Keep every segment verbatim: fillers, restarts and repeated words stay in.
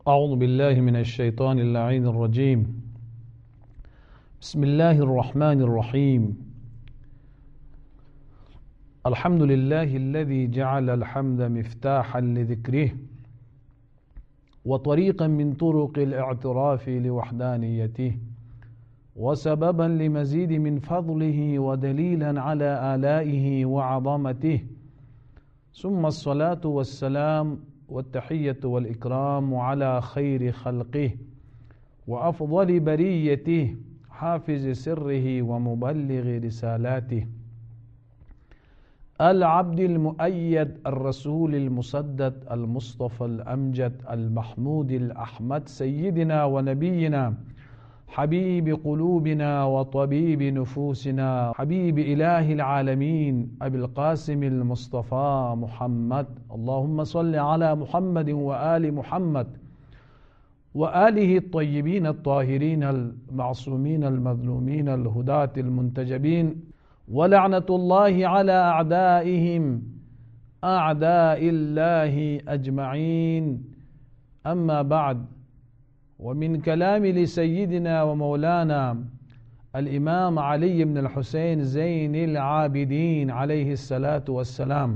أعوذ بالله من الشيطان اللعين الرجيم. بسم الله الرحمن الرحيم. الحمد لله الذي جعل الحمد مفتاحا لذكره وطريقا من طرق الاعتراف لوحدانيته وسببا لمزيد من فضله ودليلا على آلائه وعظمته، ثم الصلاة والسلام والتحية والإكرام على خير خلقه وأفضل بريته حافظ سره ومبلغ رسالاته، العبد المؤيد الرسول المسدد المصطفى الأمجد المحمود الأحمد، سيدنا ونبينا حبيب قلوبنا وطبيب نفوسنا، حبيب إله العالمين أبي القاسم المصطفى محمد. اللهم صل على محمد وآل محمد وآله الطيبين الطاهرين المعصومين المظلومين الهداة المنتجبين، ولعنة الله على أعدائهم أعداء الله أجمعين. أما بعد، ومن كلام لسيدنا ومولانا الإمام علي بن الحسين زين العابدين عليه الصلاة والسلام: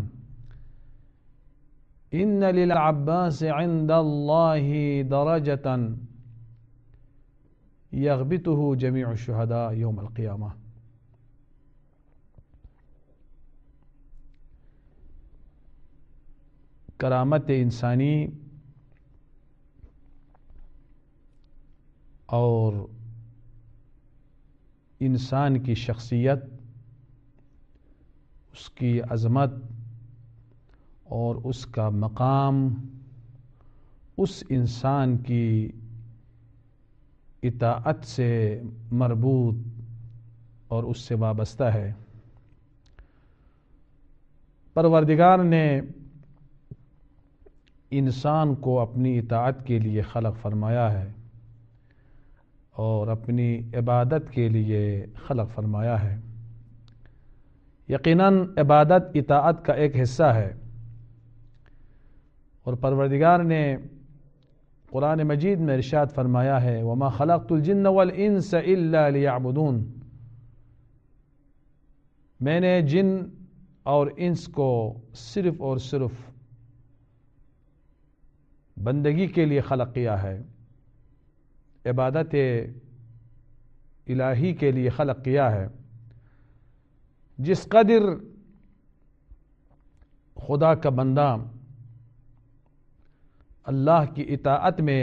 إن للعباس عند الله درجة يغبطه جميع الشهداء يوم القيامة. کرامت انسانی اور انسان کی شخصیت، اس کی عظمت اور اس کا مقام اس انسان کی اطاعت سے مربوط اور اس سے وابستہ ہے۔ پروردگار نے انسان کو اپنی اطاعت کے لیے خلق فرمایا ہے اور اپنی عبادت کے لیے خلق فرمایا ہے۔ یقیناً عبادت اطاعت کا ایک حصہ ہے، اور پروردگار نے قرآن مجید میں ارشاد فرمایا ہے: وَمَا خَلَقْتُ الْجِنَّ وَالْإِنسَ إِلَّا لِيَعْبُدُونَ، میں نے جن اور انس کو صرف اور صرف بندگی کے لیے خلق کیا ہے، عبادت الہی کے لیے خلق کیا ہے۔ جس قدر خدا کا بندہ اللہ کی اطاعت میں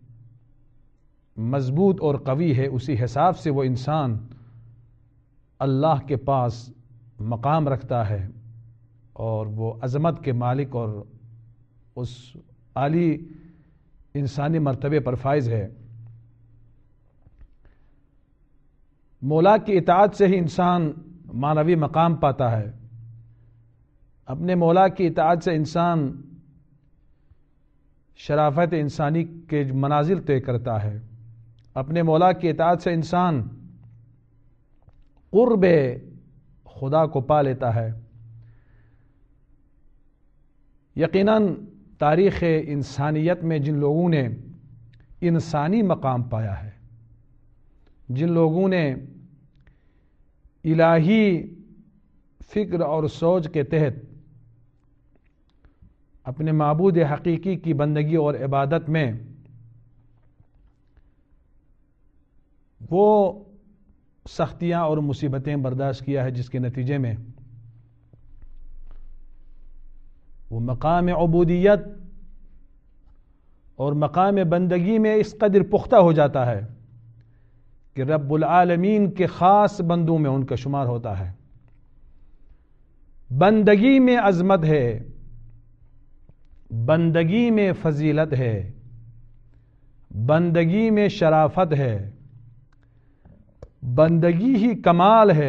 مضبوط اور قوی ہے، اسی حساب سے وہ انسان اللہ کے پاس مقام رکھتا ہے اور وہ عظمت کے مالک اور اس عالی انسانی مرتبے پر فائز ہے۔ مولا کی اطاعت سے ہی انسان معنوی مقام پاتا ہے۔ اپنے مولا کی اطاعت سے انسان شرافت انسانی کے منازل طے کرتا ہے۔ اپنے مولا کی اطاعت سے انسان قرب خدا کو پا لیتا ہے۔ یقیناً تاریخ انسانیت میں جن لوگوں نے انسانی مقام پایا ہے، جن لوگوں نے الہی فکر اور سوچ کے تحت اپنے معبود حقیقی کی بندگی اور عبادت میں وہ سختیاں اور مصیبتیں برداشت کیا ہے، جس کے نتیجے میں وہ مقام عبودیت اور مقام بندگی میں اس قدر پختہ ہو جاتا ہے کہ رب العالمین کے خاص بندوں میں ان کا شمار ہوتا ہے۔ بندگی میں عظمت ہے، بندگی میں فضیلت ہے، بندگی میں شرافت ہے، بندگی ہی کمال ہے،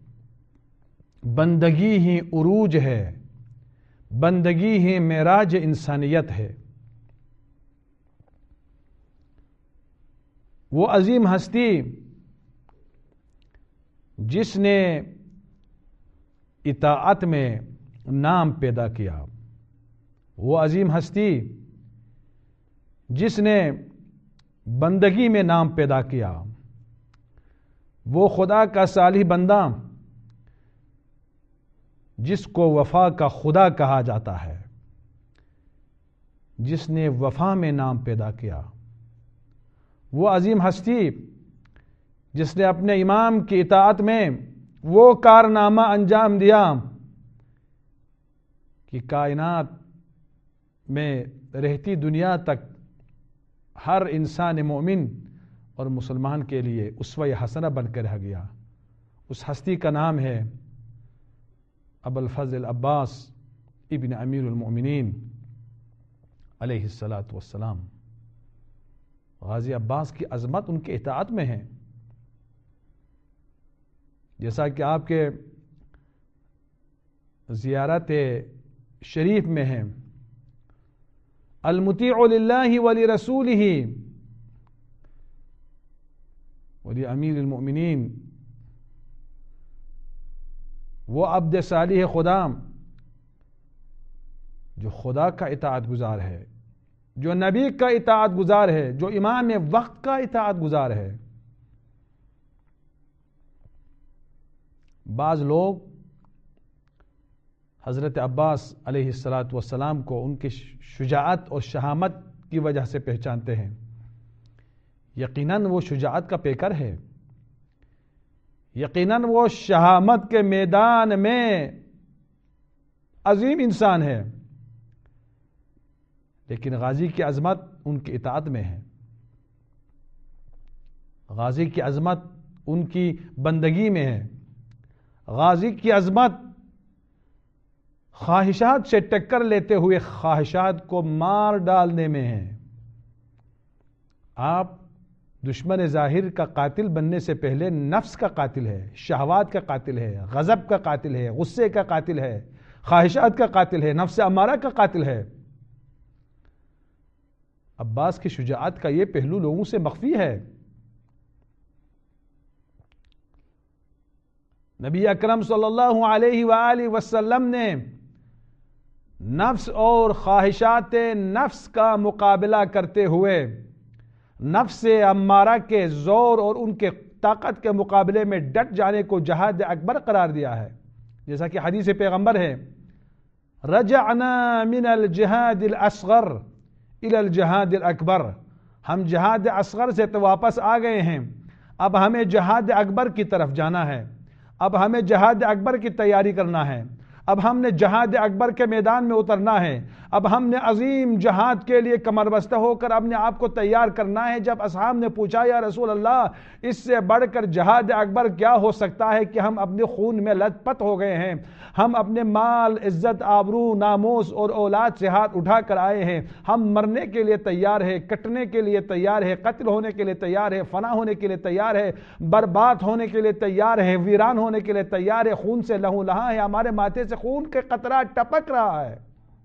بندگی ہی عروج ہے، بندگی ہی معراج انسانیت ہے۔ وہ عظیم ہستی جس نے اطاعت میں نام پیدا کیا، وہ عظیم ہستی جس نے بندگی میں نام پیدا کیا، وہ خدا کا صالح بندہ جس کو وفا کا خدا کہا جاتا ہے، جس نے وفا میں نام پیدا کیا، وہ عظیم ہستی جس نے اپنے امام کی اطاعت میں وہ کارنامہ انجام دیا کہ کائنات میں رہتی دنیا تک ہر انسان مومن اور مسلمان کے لیے اسوہ حسنہ بن کر رہ گیا۔ اس ہستی کا نام ہے ابو الفضل عباس ابن امیر المؤمنین علیہ الصلاۃ والسلام۔ غازی عباس کی عظمت ان کے اطاعت میں ہے، جیسا کہ آپ کے زیارت شریف میں ہے، المطیع للہ ولرسولہ ولامیر المؤمنین، وہ عبد صالح خدا جو خدا کا اطاعت گزار ہے، جو نبی کا اطاعت گزار ہے، جو امام وقت کا اطاعت گزار ہے۔ بعض لوگ حضرت عباس علیہ الصلاۃ والسلام کو ان کی شجاعت اور شہامت کی وجہ سے پہچانتے ہیں۔ یقیناً وہ شجاعت کا پیکر ہے، یقیناً وہ شہامت کے میدان میں عظیم انسان ہے، لیکن غازی کی عظمت ان کی اطاعت میں ہے، غازی کی عظمت ان کی بندگی میں ہے، غازی کی عظمت خواہشات سے ٹکر لیتے ہوئے خواہشات کو مار ڈالنے میں ہے۔ آپ دشمن ظاہر کا قاتل بننے سے پہلے نفس کا قاتل ہے، شہوات کا قاتل ہے، غضب کا قاتل ہے، غصے کا قاتل ہے، خواہشات کا قاتل ہے، نفس امارہ کا قاتل ہے۔ عباس کی شجاعت کا یہ پہلو لوگوں سے مخفی ہے۔ نبی اکرم صلی اللہ علیہ وآلہ وسلم نے نفس اور خواہشات نفس کا مقابلہ کرتے ہوئے نفس امارہ کے زور اور ان کے طاقت کے مقابلے میں ڈٹ جانے کو جہاد اکبر قرار دیا ہے، جیسا کہ حدیث پیغمبر ہے، رجعنا من الجہاد الاصغر الى الجہاد الاکبر، ہم جہاد اصغر سے تو واپس آ گئے ہیں، اب ہمیں جہاد اکبر کی طرف جانا ہے، اب ہمیں جہاد اکبر کی تیاری کرنا ہے، اب ہم نے جہاد اکبر کے میدان میں اترنا ہے، اب ہم نے عظیم جہاد کے لیے کمر بستہ ہو کر اپنے آپ کو تیار کرنا ہے۔ جب اصحاب نے پوچھا یا رسول اللہ اس سے بڑھ کر جہاد اکبر کیا ہو سکتا ہے کہ ہم اپنے خون میں لت پت ہو گئے ہیں، ہم اپنے مال، عزت، آبرو، ناموس اور اولاد سے ہاتھ اٹھا کر آئے ہیں، ہم مرنے کے لیے تیار ہے، کٹنے کے لیے تیار ہے، قتل ہونے کے لیے تیار ہے، فنا ہونے کے لیے تیار ہے، برباد ہونے کے لیے تیار ہے، ویران ہونے کے لیے تیار ہے، خون سے لہو لہاں ہے، ہمارے ماتھے سے خون کے قطرات ٹپک رہا ہے۔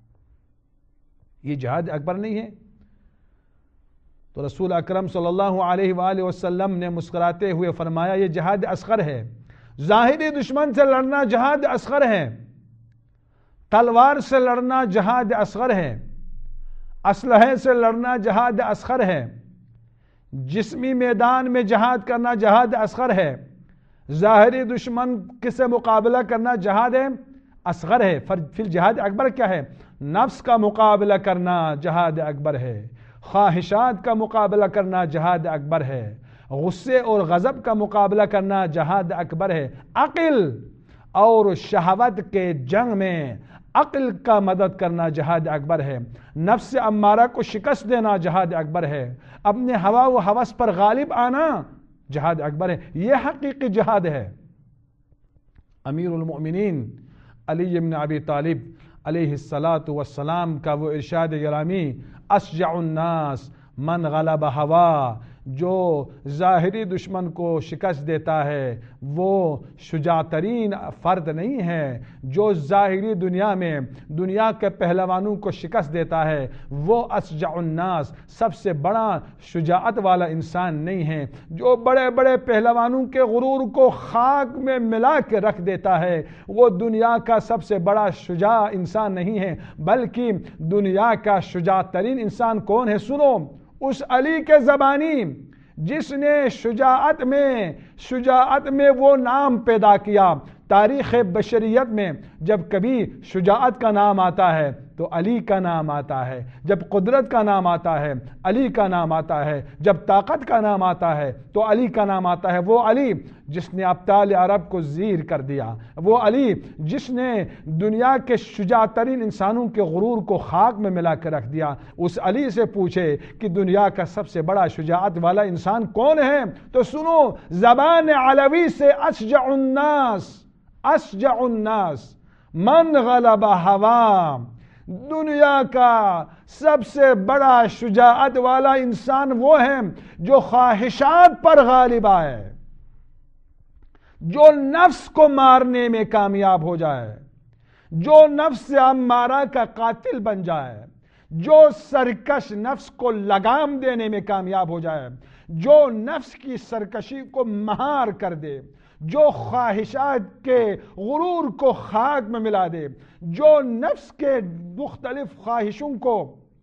یہ جہاد اکبر نہیں ہے؟ تو رسول اکرم صلی اللہ علیہ وآلہ وسلم نے مسکراتے ہوئے فرمایا یہ جہاد اصغر ہے، ظاہری دشمن سے لڑنا جہاد اصغر ہے، تلوار سے لڑنا جہاد اصغر ہے، اسلحے سے لڑنا جہاد اصغر ہے، جسمی میدان میں جہاد کرنا جہاد اصغر ہے، ظاہری دشمن سے مقابلہ کرنا جہاد اصغر ہے۔ پھر جہاد اکبر کیا ہے؟ نفس کا مقابلہ کرنا جہاد اکبر ہے، خواہشات کا مقابلہ کرنا جہاد اکبر ہے، غصے اور غضب کا مقابلہ کرنا جہاد اکبر ہے، عقل اور شہوت کے جنگ میں عقل کا مدد کرنا جہاد اکبر ہے، نفس امارہ کو شکست دینا جہاد اکبر ہے، اپنے ہوا و ہوس پر غالب آنا جہاد اکبر ہے۔ یہ حقیقی جہاد ہے۔ امیر المؤمنین علی بن ابی طالب علیہ الصلاۃ والسلام کا وہ ارشاد گرامی، اشجع الناس من غلب ہوا جو ظاہری دشمن کو شکست دیتا ہے وہ شجاع ترین فرد نہیں ہے، جو ظاہری دنیا میں دنیا کے پہلوانوں کو شکست دیتا ہے وہ اشجع الناس سب سے بڑا شجاعت والا انسان نہیں ہے، جو بڑے بڑے پہلوانوں کے غرور کو خاک میں ملا کے رکھ دیتا ہے وہ دنیا کا سب سے بڑا شجاع انسان نہیں ہے، بلکہ دنیا کا شجاع ترین انسان کون ہے؟ سنو، اس علی کے زبانی جس نے شجاعت میں شجاعت میں وہ نام پیدا کیا۔ تاریخ بشریت میں جب کبھی شجاعت کا نام آتا ہے تو علی کا نام آتا ہے، جب قدرت کا نام آتا ہے علی کا نام آتا ہے، جب طاقت کا نام آتا ہے تو علی کا نام آتا ہے۔ وہ علی جس نے ابطال عرب کو زیر کر دیا، وہ علی جس نے دنیا کے شجاع ترین انسانوں کے غرور کو خاک میں ملا کر رکھ دیا، اس علی سے پوچھے کہ دنیا کا سب سے بڑا شجاعت والا انسان کون ہے؟ تو سنو، زبان علوی سے اشجع الناس اشجع الناس من غلب ہوا، دنیا کا سب سے بڑا شجاعت والا انسان وہ ہے جو خواہشات پر غالب آئے، جو نفس کو مارنے میں کامیاب ہو جائے، جو نفس امارہ کا قاتل بن جائے، جو سرکش نفس کو لگام دینے میں کامیاب ہو جائے، جو نفس کی سرکشی کو مہار کر دے، جو خواہشات کے غرور کو خاک میں ملا دے، جو نفس کے مختلف خواہشوں کو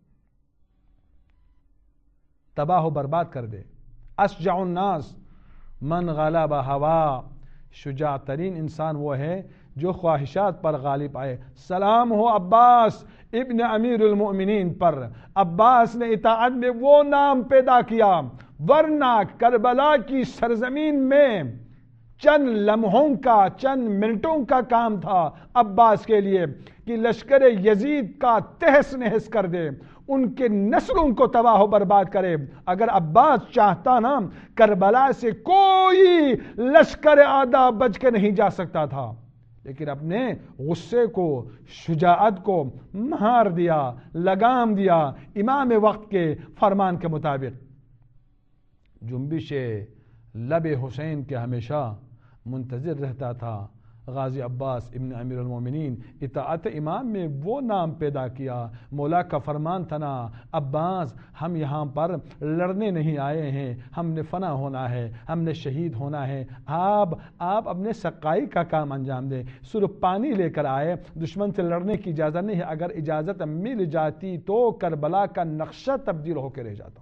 تباہ و برباد کر دے۔ اشجع الناس من غلب ہوا، شجاع ترین انسان وہ ہے جو خواہشات پر غالب آئے۔ سلام ہو عباس ابن امیر المؤمنین پر، عباس نے اطاعت میں وہ نام پیدا کیا، ورنہ کربلا کی سرزمین میں چند لمحوں کا چند منٹوں کا کام تھا عباس کے لیے کہ لشکر یزید کا تہس نہس کر دے، ان کے نسلوں کو تباہ و برباد کرے۔ اگر عباس چاہتا نا کربلا سے کوئی لشکر آدھا بچ کے نہیں جا سکتا تھا، لیکن اپنے غصے کو شجاعت کو مہار دیا، لگام دیا امام وقت کے فرمان کے مطابق۔ جنبش لب حسین کے ہمیشہ منتظر رہتا تھا غازی عباس ابن امیر المومنین۔ اطاعت امام میں وہ نام پیدا کیا، مولا کا فرمان تھا نا، عباس ہم یہاں پر لڑنے نہیں آئے ہیں، ہم نے فنا ہونا ہے، ہم نے شہید ہونا ہے، آپ آپ اپنے سقائی کا کام انجام دیں۔ صرف پانی لے کر آئے، دشمن سے لڑنے کی اجازت نہیں ہے، اگر اجازت مل جاتی تو کربلا کا نقشہ تبدیل ہو کے رہ جاتا۔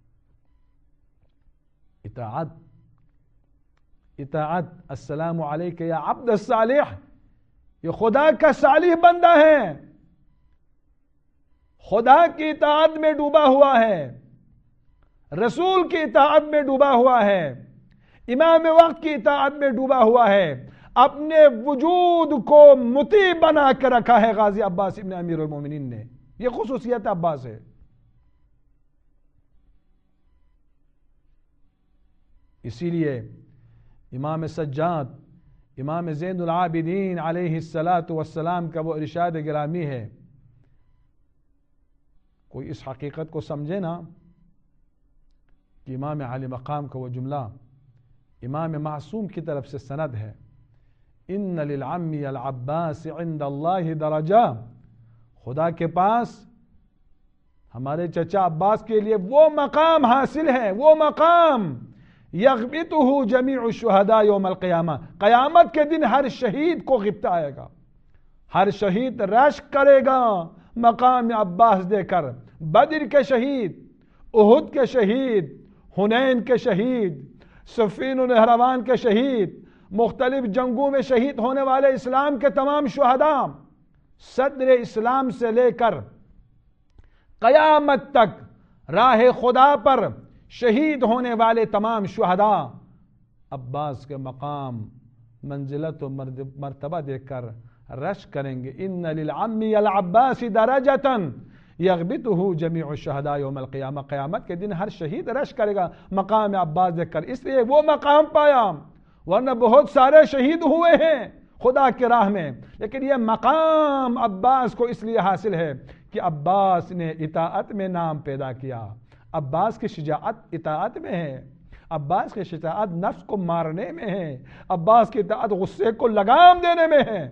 اطاعت اطاعت السلام علیک یا عبد الصالح، یہ خدا کا صالح بندہ ہے، خدا کی اطاعت میں ڈوبا ہوا ہے، رسول کی اطاعت میں ڈوبا ہوا ہے، امام وقت کی اطاعت میں ڈوبا ہوا ہے، اپنے وجود کو مطیع بنا کر رکھا ہے غازی عباس ابن امیر المومنین نے۔ یہ خصوصیت عباس ہے۔ اسی لیے امام سجاد، امام زین العابدین علیہ الصلاۃ والسلام کا وہ ارشاد گرامی ہے، کوئی اس حقیقت کو سمجھے نا کہ امام عالی مقام کا وہ جملہ امام معصوم کی طرف سے سند ہے، ان للعمی العباس عند اللہ درجہ، خدا کے پاس ہمارے چچا عباس کے لیے وہ مقام حاصل ہے، وہ مقام یغبطہ جمیع الشہداء یوم القیامہ، قیامت کے دن ہر شہید کو غبطہ آئے گا، ہر شہید رشک کرے گا مقام عباس دے کر۔ بدر کے شہید، احد کے شہید، حنین کے شہید، صفین و نہروان کے شہید، مختلف جنگوں میں شہید ہونے والے اسلام کے تمام شہداء، صدر اسلام سے لے کر قیامت تک راہ خدا پر شہید ہونے والے تمام شہداء عباس کے مقام، منزلت و مرتبہ دیکھ کر رشک کریں گے۔ ان للعمی العباس درجۃ یغبطہ جمیع الشہداء یوم القیامہ، قیامت کے دن ہر شہید رشک کرے گا مقام عباس دیکھ کر، اس لیے وہ مقام پایا، ورنہ بہت سارے شہید ہوئے ہیں خدا کی راہ میں، لیکن یہ مقام عباس کو اس لیے حاصل ہے کہ عباس نے اطاعت میں نام پیدا کیا، عباس کی شجاعت اطاعت میں ہے، عباس کی شجاعت نفس کو مارنے میں ہے، عباس کی اطاعت غصے کو لگام دینے میں ہے۔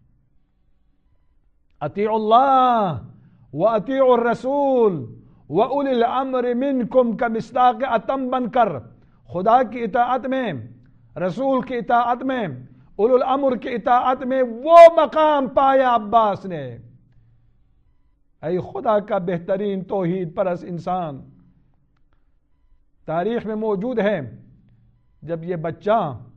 اطیعوا اللہ واطیعوا الرسول واولی الامر منکم کا مصداق اتم بن کر خدا کی اطاعت میں، رسول کی اطاعت میں، اولو الامر کی اطاعت میں وہ مقام پایا عباس نے۔ اے خدا کا بہترین توحید پرست انسان، تاریخ میں موجود ہے جب یہ بچہ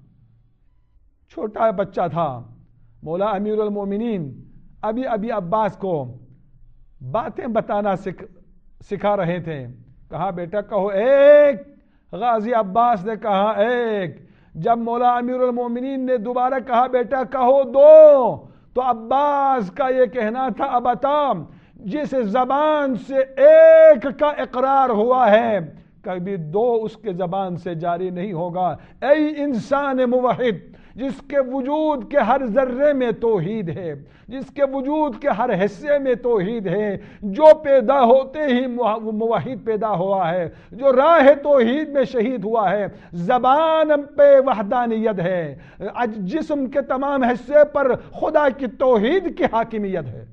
چھوٹا بچہ تھا، مولا امیر المومنین ابھی ابھی عباس کو باتیں بتانا سکھ سکھا رہے تھے۔ کہا بیٹا کہو ایک، غازی عباس نے کہا ایک۔ جب مولا امیر المومنین نے دوبارہ کہا بیٹا کہو دو، تو عباس کا یہ کہنا تھا ابتا جس زبان سے ایک کا اقرار ہوا ہے کبھی دو اس کے زبان سے جاری نہیں ہوگا۔ اے انسان موحد جس کے وجود کے ہر ذرے میں توحید ہے، جس کے وجود کے ہر حصے میں توحید ہے، جو پیدا ہوتے ہی موحد پیدا ہوا ہے، جو راہ توحید میں شہید ہوا ہے، زبان پہ وحدانیت ہے، جسم کے تمام حصے پر خدا کی توحید کی حاکمیت ہے۔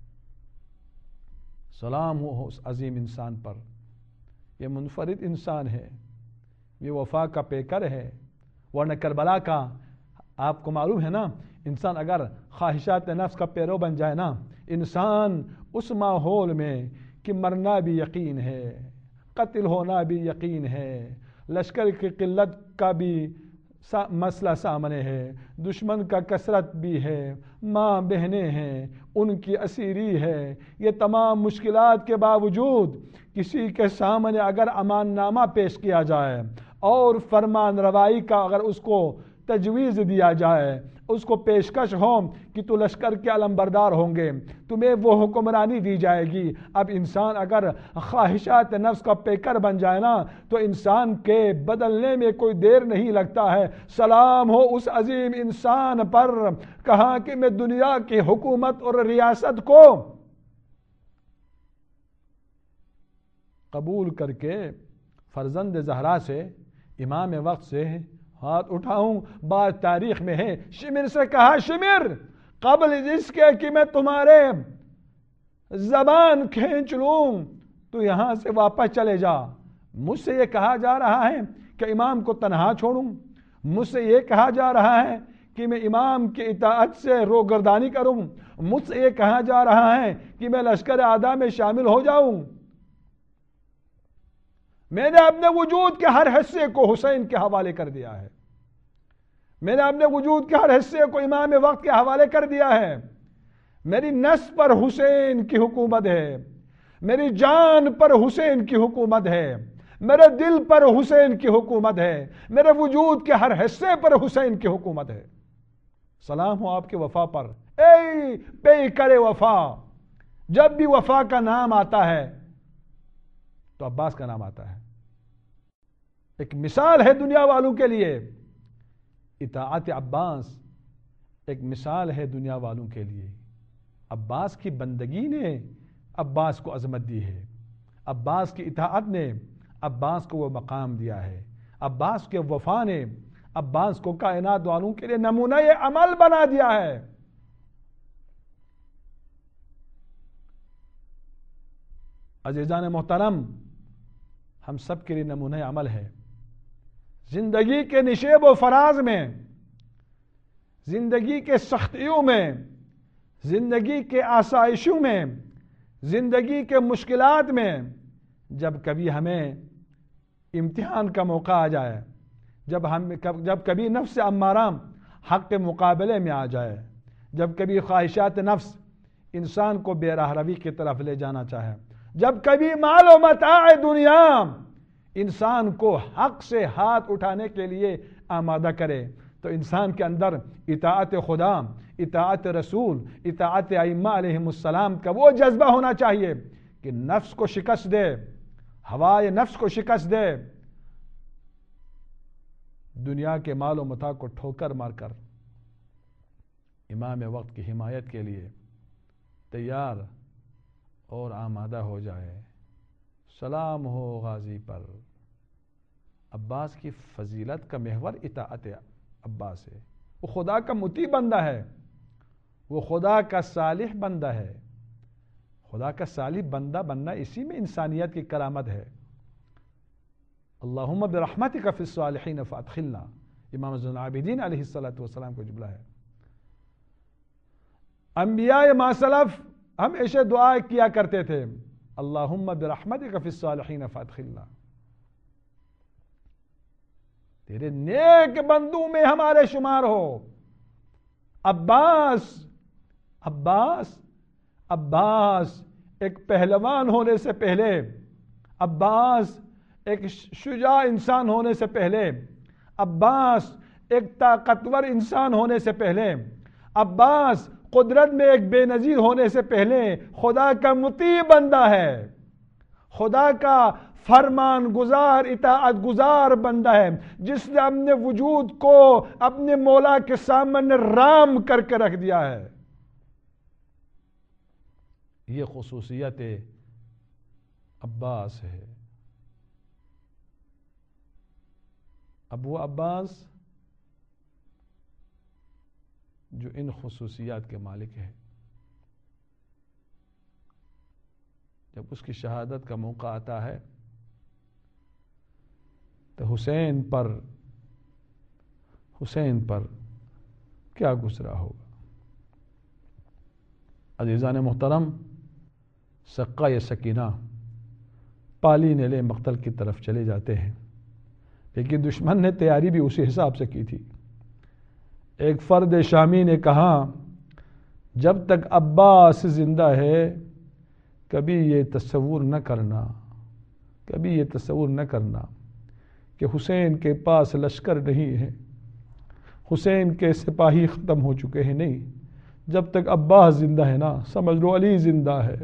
سلام ہو اس عظیم انسان پر، یہ منفرد انسان ہے، یہ وفا کا پیکر ہے۔ ورنہ کربلا کا آپ کو معلوم ہے نا، انسان اگر خواہشات نفس کا پیرو بن جائے نا، انسان اس ماحول میں کہ مرنا بھی یقین ہے، قتل ہونا بھی یقین ہے، لشکر کی قلت کا بھی مسئلہ سامنے ہے، دشمن کا کثرت بھی ہے، ماں بہنیں ہیں ان کی اسیری ہے، یہ تمام مشکلات کے باوجود کسی کے سامنے اگر امان نامہ پیش کیا جائے اور فرمان روائی کا اگر اس کو تجویز دیا جائے، اس کو پیشکش ہو کہ تو لشکر کے علمبردار ہوں گے، تمہیں وہ حکمرانی دی جائے گی، اب انسان اگر خواہشات نفس کا پیکر بن جائے نا تو انسان کے بدلنے میں کوئی دیر نہیں لگتا ہے۔ سلام ہو اس عظیم انسان پر، کہا کہ میں دنیا کی حکومت اور ریاست کو قبول کر کے فرزند زہرا سے، امام وقت سے ہاتھ اٹھاؤں۔ بات تاریخ میں ہے، شمر سے کہا شمر قبل اس کے کہ میں تمہارے زبان کھینچ لوں تو یہاں سے واپس چلے جا۔ مجھ سے یہ کہا جا رہا ہے کہ امام کو تنہا چھوڑوں، مجھ سے یہ کہا جا رہا ہے کہ میں امام کی اطاعت سے روگردانی کروں، مجھ سے یہ کہا جا رہا ہے کہ میں لشکر اعداء میں شامل ہو جاؤں۔ میں نے اپنے وجود کے ہر حصے کو حسین کے حوالے کر دیا ہے، میں نے اپنے وجود کے ہر حصے کو امام وقت کے حوالے کر دیا ہے۔ میری نفس پر حسین کی حکومت ہے، میری جان پر حسین کی حکومت ہے، میرے دل پر حسین کی حکومت ہے، میرے وجود کے ہر حصے پر حسین کی حکومت ہے۔ سلام ہو آپ کے وفا پر، اے پے کرے وفا۔ جب بھی وفا کا نام آتا ہے تو عباس کا نام آتا ہے۔ ایک مثال ہے دنیا والوں کے لیے، اطاعت عباس ایک مثال ہے دنیا والوں کے لیے۔ عباس کی بندگی نے عباس کو عظمت دی ہے، عباس کی اطاعت نے عباس کو وہ مقام دیا ہے، عباس کے وفا نے عباس کو کائنات والوں کے لیے نمونہ عمل بنا دیا ہے۔ عزیزان محترم، ہم سب کے لیے نمونہ عمل ہے۔ زندگی کے نشیب و فراز میں، زندگی کے سختیوں میں، زندگی کے آسائشوں میں، زندگی کے مشکلات میں، جب کبھی ہمیں امتحان کا موقع آ جائے، جب ہم جب کبھی نفس امارہ حق کے مقابلے میں آ جائے، جب کبھی خواہشات نفس انسان کو بے راہ روی کی طرف لے جانا چاہے، جب کبھی مال و متاع دنیا انسان کو حق سے ہاتھ اٹھانے کے لیے آمادہ کرے، تو انسان کے اندر اطاعت خدا، اطاعت رسول، اطاعت ائمہ علیہم السلام کا وہ جذبہ ہونا چاہیے کہ نفس کو شکست دے، ہوائے نفس کو شکست دے، دنیا کے مال و متاع کو ٹھوکر مار کر امام وقت کی حمایت کے لیے تیار اور آمادہ ہو جائے۔ سلام ہو غازی پر۔ عباس کی فضیلت کا محور اطاعت عباس ہے، وہ خدا کا مطیع بندہ ہے، وہ خدا کا صالح بندہ ہے۔ خدا کا صالح بندہ بننا اسی میں انسانیت کی کرامت ہے۔ اللہم برحمتک فی الصالحین فادخلنا، امام زین العابدین علیہ الصلوۃ والسلام کو جملہ ہے۔ انبیاء ما سلف ہمیشہ دعا کیا کرتے تھے، اللہم برحمتک فی الصالحین فادخلنا، تیرے نیک بندوں میں ہمارے شمار ہو۔ عباس عباس عباس ایک پہلوان ہونے سے پہلے، عباس ایک شجاع انسان ہونے سے پہلے، عباس ایک طاقتور انسان ہونے سے پہلے، عباس قدرت میں ایک بے نظیر ہونے سے پہلے خدا کا مطیع بندہ ہے، خدا کا فرمان گزار اطاعت گزار بندہ ہے، جس نے اپنے وجود کو اپنے مولا کے سامنے رام کر کے رکھ دیا ہے۔ یہ خصوصیت عباس ہے۔ ابو عباس جو ان خصوصیات کے مالک ہے، جب اس کی شہادت کا موقع آتا ہے تو حسین پر حسین پر کیا گزرا ہوگا۔ عزیزان محترم، سقہ یا سکینہ پالی نیلے مقتل کی طرف چلے جاتے ہیں، لیکن دشمن نے تیاری بھی اسی حساب سے کی تھی۔ ایک فرد شامی نے کہا، جب تک عباس زندہ ہے کبھی یہ تصور نہ کرنا کبھی یہ تصور نہ کرنا کہ حسین کے پاس لشکر نہیں ہے، حسین کے سپاہی ختم ہو چکے ہیں۔ نہیں، جب تک عباس زندہ ہے نا، سمجھ لو علی زندہ ہے۔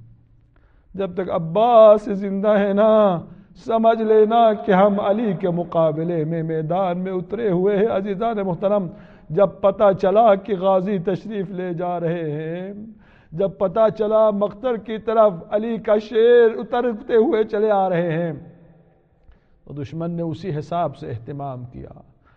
جب تک عباس زندہ ہے نا، سمجھ لینا کہ ہم علی کے مقابلے میں میدان میں اترے ہوئے ہیں۔ عزیزان محترم، جب پتہ چلا کہ غازی تشریف لے جا رہے ہیں، جب پتہ چلا مقتل کی طرف علی کا شیر اترتے ہوئے چلے آ رہے ہیں، تو دشمن نے اسی حساب سے اہتمام کیا۔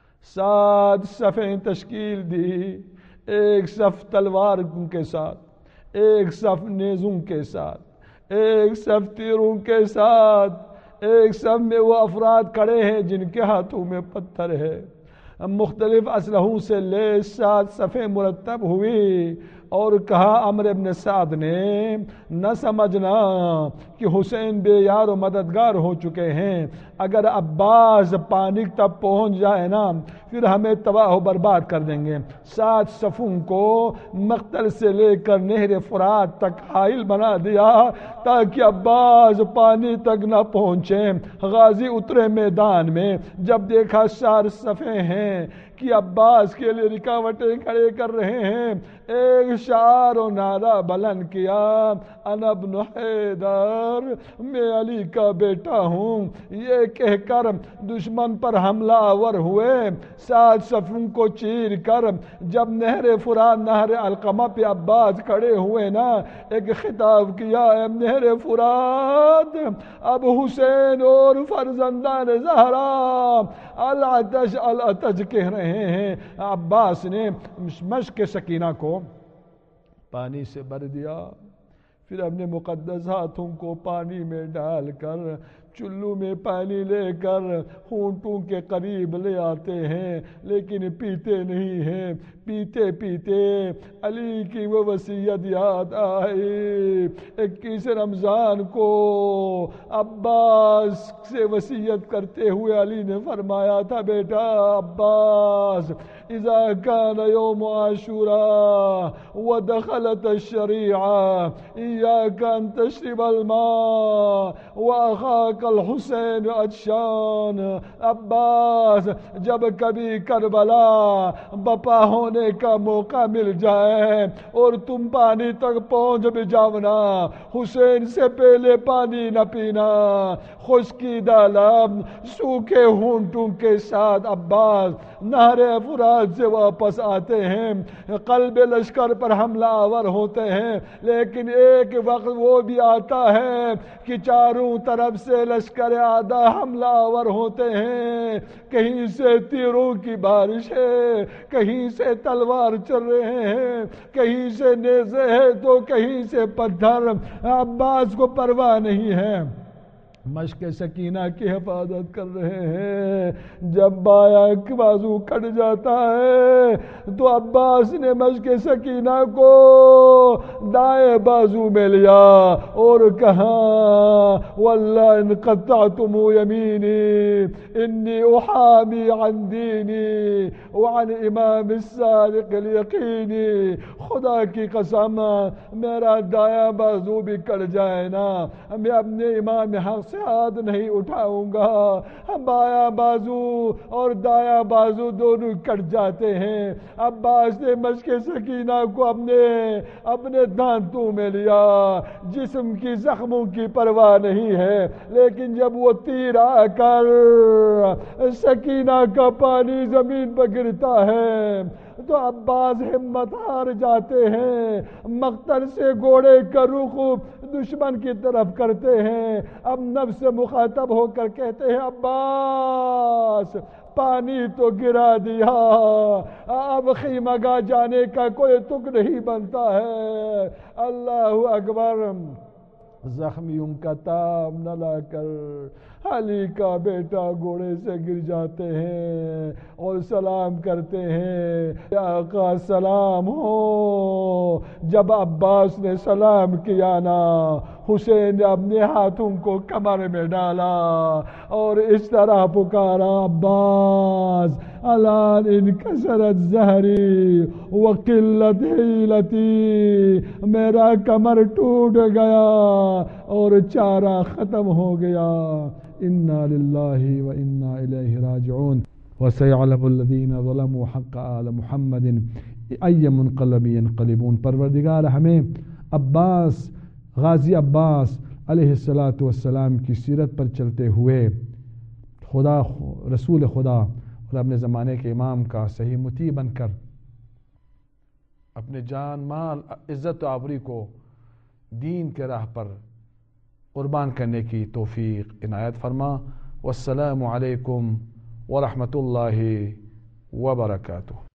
سات صفیں تشکیل دی، ایک صف تلوار کے ساتھ، ایک صف نیزوں کے ساتھ، ایک صف تیروں کے ساتھ، ایک صف میں وہ افراد کھڑے ہیں جن کے ہاتھوں میں پتھر ہے، مختلف اسلحوں سے لیس سات صفیں مرتب ہوئی، اور کہا عمرو بن سعد نے، نہ سمجھنا کہ حسین بے یار و مددگار ہو چکے ہیں، اگر عباس پانی تک پہنچ جائے نا پھر ہمیں تباہ و برباد کر دیں گے۔ سات صفوں کو مقتل سے لے کر نہر فرات تک حائل بنا دیا تاکہ عباس پانی تک نہ پہنچے۔ غازی اترے میدان میں، جب دیکھا چار صفیں ہیں کہ عباس کے لیے رکاوٹیں کھڑے کر رہے ہیں، ایک شعار و نعرہ بلند کیا، انا ابن حیدر، میں علی کا بیٹا ہوں۔ یہ کہہ کر دشمن پر حملہ آور ہوئے، سات صفوں کو چیر کر جب نہر فرات نہر علقمہ پہ عباس کھڑے ہوئے نا، ایک خطاب کیا، اے نہر فرات، اب حسین اور فرزندان زہرا العطش العطش کہہ رہے ہیں۔ عباس نے مشک سکینہ کو پانی سے بھر دیا، پھر اپنے مقدس ہاتھوں کو پانی میں ڈال کر چلو میں پانی لے کر ہونٹوں کے قریب لے آتے ہیں، لیکن پیتے نہیں ہیں۔ پیتے پیتے علی کی وہ وصیت یاد آئی۔ اکیس رمضان کو عباس سے وصیت کرتے ہوئے علی نے فرمایا تھا، بیٹا عباس، اذا کان یوم عاشوراء ودخلت الشریعہ ایاک ان تشرب الماء واخاک الحسین عطشان، عباس جب کبھی کربلا بپا ہونے کا موقع مل جائے اور تم پانی تک پہنچ بھی جاؤنا، حسین سے پہلے پانی نہ پینا، خشکیدہ لب سوکھے ہونٹوں کے ساتھ عباس نہر فرات سے واپس آتے ہیں، قلب لشکر پر حملہ آور ہوتے ہیں، لیکن ایک وقت وہ بھی آتا ہے کہ چاروں طرف سے لشکر آدھا حملہ آور ہوتے ہیں، کہیں سے تیروں کی بارش ہے، کہیں سے تلوار چل رہے ہیں، کہیں سے نیزے ہے تو کہیں سے پتھر، عباس کو پرواہ نہیں ہے، مشق سکینہ کی حفاظت کر رہے ہیں۔ جب بایاں بازو کٹ جاتا ہے تو عباس نے مشق سکینہ کو دائیں بازو میں لیا اور کہا واللہ ان قطعتم یمینی انی احامی عن دینی وعن امام الصادق الیقینی، خدا کی قسم میرا دایاں بازو بھی کٹ جائے نا، میں اپنے امام حق سے ہاتھ نہیں اٹھاؤں گا۔ بایاں بازو اور دایاں بازو دونوں کٹ جاتے ہیں۔ عباس نے مشق سکینہ کو اپنے اپنے دانتوں میں لیا، جسم کی زخموں کی پرواہ نہیں ہے، لیکن جب وہ تیر آ کر سکینہ کا پانی زمین پر گرتا ہے تو عباس ہمت ہار جاتے ہیں، مقتل سے گھوڑے کا رخ دشمن کی طرف کرتے ہیں، اب نفس سے مخاطب ہو کر کہتے ہیں عباس پانی تو گرا دیا، اب خیمہ گاہ جانے کا کوئی تک نہیں بنتا ہے، اللہ اکبر۔ زخمیوں کا تاب نہ لا کر علی کا بیٹا گھوڑے سے گر جاتے ہیں اور سلام کرتے ہیں، یا آقا سلام ہو۔ جب عباس نے سلام کیا نا، حسین نے اپنے ہاتھوں کو کمر میں ڈالا اور اس طرح پکارا عباس الان انکسرت ظہری وقلت حیلتی، میرا کمر ٹوٹ گیا اور چارہ ختم ہو گیا، انا للہ و انا الیہ راجعون، وسيعلم الذين ظلموا حق آل محمد ای منقلب ینقلبون۔ پروردگار ہمیں عباس غازی عباس علیہ الصلاۃ والسلام کی سیرت پر چلتے ہوئے خدا رسول خدا اور اپنے زمانے کے امام کا صحیح مطیع بن کر اپنے جان مال عزت و آبروی کو دین کے راہ پر قربان کرنے کی توفیق عنایت فرما۔ والسلام علیکم ورحمۃ اللہ وبرکاتہ۔